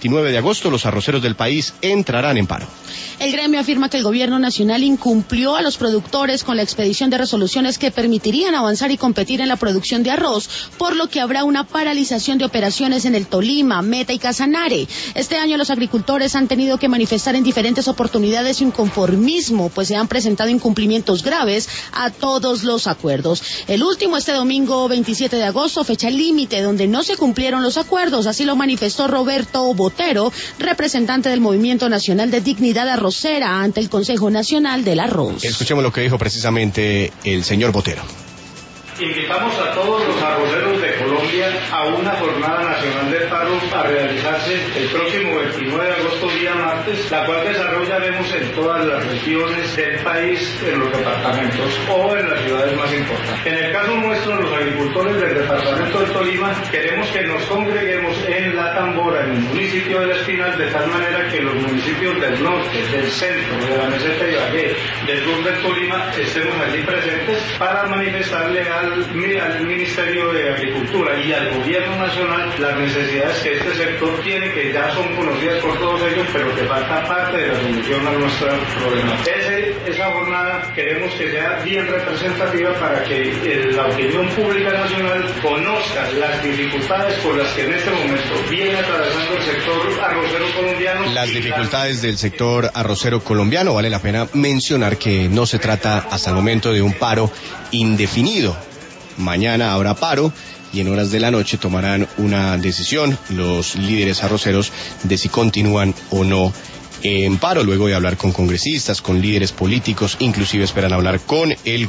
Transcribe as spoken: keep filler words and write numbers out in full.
veintinueve de agosto los arroceros del país entrarán en paro. El gremio afirma que el gobierno nacional incumplió a los productores con la expedición de resoluciones que permitirían avanzar y competir en la producción de arroz, por lo que habrá una paralización de operaciones en el Tolima, Meta y Casanare. Este año los agricultores han tenido que manifestar en diferentes oportunidades su inconformismo, pues se han presentado incumplimientos graves a todos los acuerdos. El último este domingo veintisiete de agosto, fecha límite donde no se cumplieron los acuerdos, así lo manifestó Roberto Botero, representante del Movimiento Nacional de Dignidad Arrocera ante el Consejo Nacional del Arroz. Escuchemos lo que dijo precisamente el señor Botero. Invitamos a todos los arroceros de Colombia a una jornada nacional de paro a realizarse el próximo veintinueve de agosto, día martes, la cual desarrollaremos en todas las regiones del país, en los departamentos o en las ciudades más importantes. En el caso nuestro, los agricultores del departamento de Tolima, queremos que nos congreguemos en La Tambora, en el municipio de La Espinal, de tal manera que los municipios del norte, del centro, de la meseta de Ibagué, del sur del Tolima, estemos allí presentes para manifestarle a al Ministerio de Agricultura y al Gobierno Nacional las necesidades que este sector tiene, que ya son conocidas por todos ellos, pero que falta parte de la solución a nuestro problema. Ese, esa jornada queremos que sea bien representativa para que eh, la opinión pública nacional conozca las dificultades por las que en este momento viene atravesando el sector arrocero colombiano. Las dificultades del sector arrocero colombiano, vale la pena mencionar que no se trata hasta el momento de un paro indefinido. Mañana habrá paro y en horas de la noche tomarán una decisión los líderes arroceros de si continúan o no en paro, luego de hablar con congresistas, con líderes políticos, inclusive esperan hablar con el